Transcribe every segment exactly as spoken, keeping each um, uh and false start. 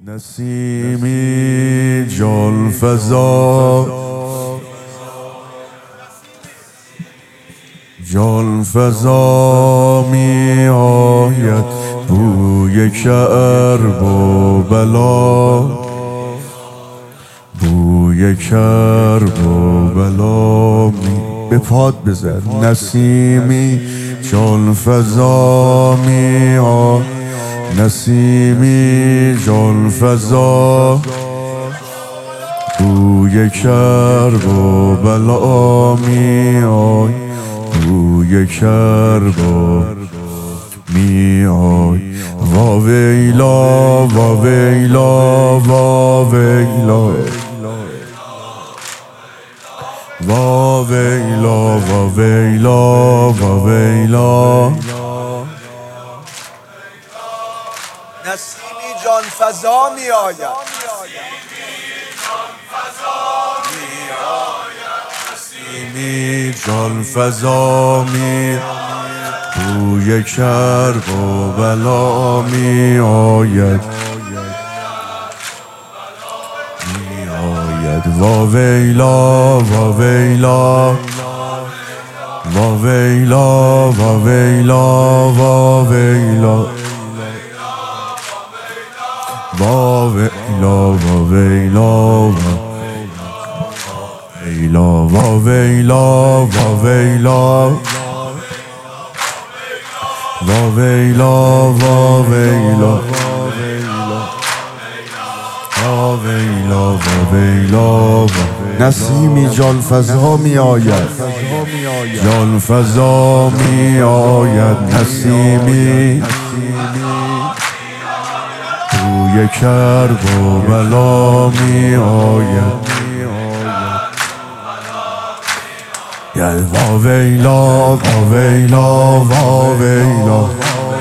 نسیمی جان فزا جان فزا می آید بوی کرب و بلا بوی کرب و بلا می به پاد بزن. نسیمی جان فزا می آید نسیمی جان فزا بوی کرب و بلا می آی بوی کرب و می آی وا ویلا وا ویلا وا ویلا وا ویلا وا ویلا وا ویلا نسیمی جان فزا می آید نسیمی جان فزا می بوی کرب و بلا می آید می آید وا ویلا وا ویلا وا ویلا وا ویلا وا ویلا وا ویلا وا ویلا ویلا وا ویلا وا ویلا وا ویلا وا ویلا وا ویلا وا ویلا نسیمی جان فزا می آید جان فزا می آید نسیمی بوی کرب و بلا می آید وا ویلا وا ویلا وا ویلا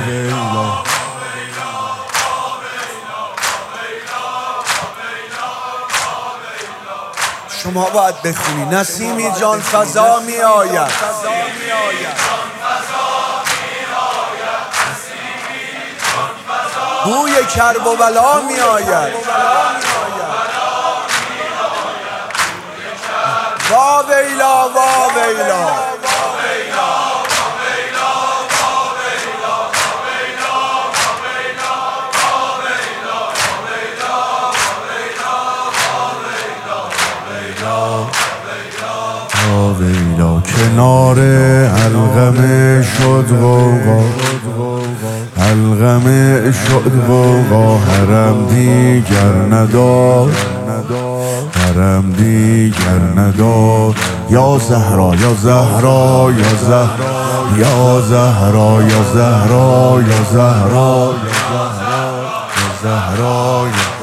شما باید بخونی. نسیمی جان فزا می آید بوی کرب و بلا می آید وا ویلا وا ویلا ویلا کنار الغمه شد غوغا الغمه شد غوغا حرم دیگر ندار حرم دیگر ندار یا زهرا یا زهرا یا زهرا یا زهرا یا زهرا یا زهرا یا زهرا